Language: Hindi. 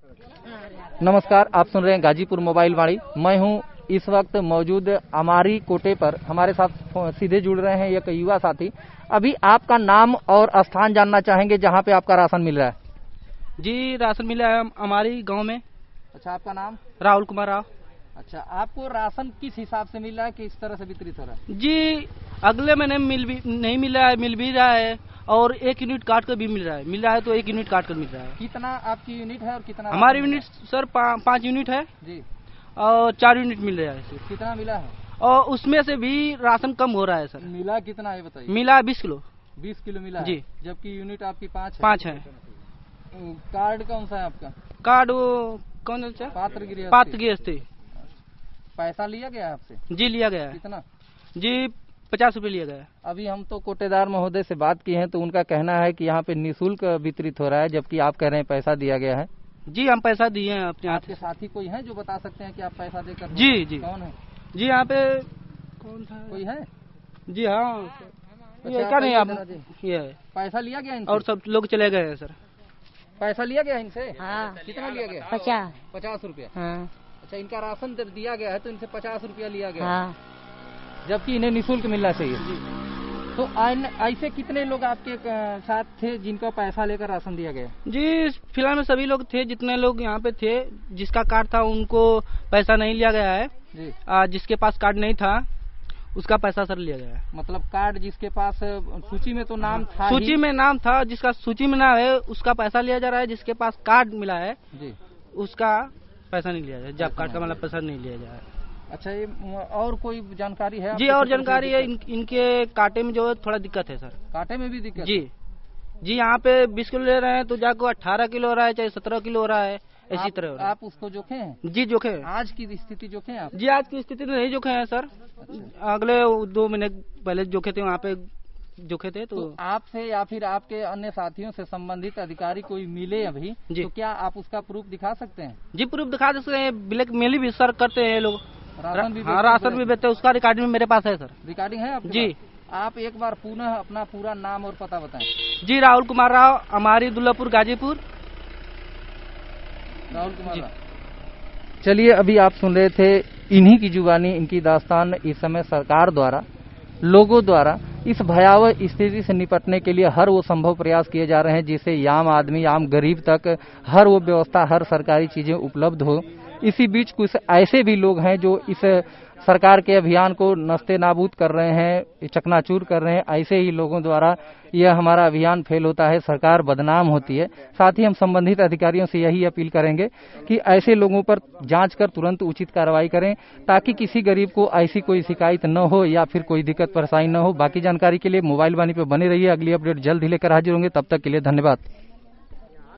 नमस्कार, आप सुन रहे हैं गाजीपुर मोबाइल वाणी। मैं हूं इस वक्त मौजूद अमारी कोटे पर। हमारे साथ सीधे जुड़ रहे हैं एक युवा साथी। अभी आपका नाम और स्थान जानना चाहेंगे जहां पे आपका राशन मिल रहा है। जी, राशन मिला है हमारी गांव में। अच्छा, आपका नाम? राहुल कुमार राव। अच्छा, आपको राशन किस हिसाब से मिल रहा है, किस तरह से वितरित हो रहा है? जी, अगले महीने नहीं मिला है, मिल भी रहा है और 1 यूनिट काट कर भी मिल रहा है तो 1 यूनिट काट कर मिल रहा है। कितना आपकी यूनिट है और कितना? हमारी यूनिट सर 5 यूनिट है जी, और 4 यूनिट मिल रहा है। कितना मिला है? और उसमें से भी राशन कम हो रहा है सर। मिला कितना है बताइए? मिला 20 किलो। 20 किलो मिला जी, है, जबकि यूनिट आपकी 5 है। कार्ड कौन सा है आपका? कार्ड वो कौन सा? पात्र गृहस्थी। पैसा लिया गया है आपसे? जी, लिया गया है। कितना? जी, 50 रुपए लिया गया है। अभी हम तो कोटेदार महोदय से बात की है तो उनका कहना है कि यहाँ पे निःशुल्क वितरित हो रहा है, जबकि आप कह रहे हैं पैसा दिया गया है। जी, हम पैसा दिए हैं अपने। आपके साथी कोई है जो बता सकते हैं कि आप पैसा देकर? जी। कौन है? जी, यहाँ पे कौन था? कोई है? जी हाँ। अच्छा, क्या नहीं, आप ये पैसा लिया गया इनसे? और सब लोग चले गए हैं सर। पैसा लिया गया इनसे? हाँ। कितना लिया गया? 50 रुपया। हाँ। अच्छा, इनका राशन दिया गया है तो इनसे 50 रुपया लिया गया। हाँ। जबकि इन्हें निःशुल्क मिलना चाहिए। तो ऐसे कितने लोग आपके साथ थे जिनको पैसा लेकर राशन दिया गया? जी, फिलहाल में सभी लोग थे, जितने लोग यहाँ पे थे। जिसका कार्ड था उनको पैसा नहीं लिया गया है जी। जिसके पास कार्ड नहीं था उसका पैसा सर लिया गया है। मतलब कार्ड जिसके पास सूची में तो नाम था, सूची में नाम था, जिसका सूची में नाम है उसका पैसा लिया जा रहा है। जिसके पास कार्ड मिला है जी, उसका पैसा नहीं लिया जाए। जॉब कार्ड का मतलब पैसा नहीं लिया जाए। अच्छा, ये और कोई जानकारी है? जी, और जानकारी है। इनके काटे में जो है थोड़ा दिक्कत है सर। काटे में भी दिक्कत? जी, यहाँ पे 20 किलो ले रहे हैं तो जाकर 18 किलो हो रहा है, चाहे 17 किलो हो रहा है, इसी तरह हो रहा है। आप उसको जोखे हैं? जी, जोखे हैं। आज की स्थिति जोखे हैं आप? जी, आज की स्थिति में नहीं जोखे हैं सर। अच्छा। अगले 2 महीने पहले जोखे थे, वहाँ पे जोखे थे। तो आपसे या फिर आपके अन्य साथियों से संबंधित अधिकारी कोई मिले अभी तो क्या आप उसका प्रूफ दिखा सकते हैं? जी, प्रूफ दिखा सकते हैं। ब्लैकमेल भी सर करते हैं लोग। राशन भी? हाँ, राशन भी बेचते हैं। उसका रिकॉर्डिंग मेरे पास है सर। रिकॉर्डिंग है आपके? जी। आप एक बार पुनः अपना पूरा नाम और पता बताएं। जी, राहुल कुमार राव, अमारी दुल्लापुर, गाजीपुर। राहुल कुमार राव। चलिए, अभी आप सुन रहे थे इन्हीं की जुबानी, इनकी दास्तान। इस समय सरकार द्वारा, लोगों द्वारा इस भयावह स्थिति से निपटने के लिए हर वो संभव प्रयास किए जा रहे हैं जिससे आम आदमी, आम गरीब तक हर वो व्यवस्था, हर सरकारी चीजें उपलब्ध हो। इसी बीच कुछ ऐसे भी लोग हैं जो इस सरकार के अभियान को नस्ते नाबूद कर रहे हैं, चकनाचूर कर रहे हैं। ऐसे ही लोगों द्वारा यह हमारा अभियान फेल होता है, सरकार बदनाम होती है। साथ ही हम संबंधित अधिकारियों से यही अपील करेंगे कि ऐसे लोगों पर जांच कर तुरंत उचित कार्रवाई करें ताकि किसी गरीब को ऐसी कोई शिकायत न हो या फिर कोई दिक्कत परेशानी न हो। बाकी जानकारी के लिए मोबाइल वाणी पे बने रहिए। अगली अपडेट जल्द ही लेकर हाजिर होंगे। तब तक के लिए धन्यवाद।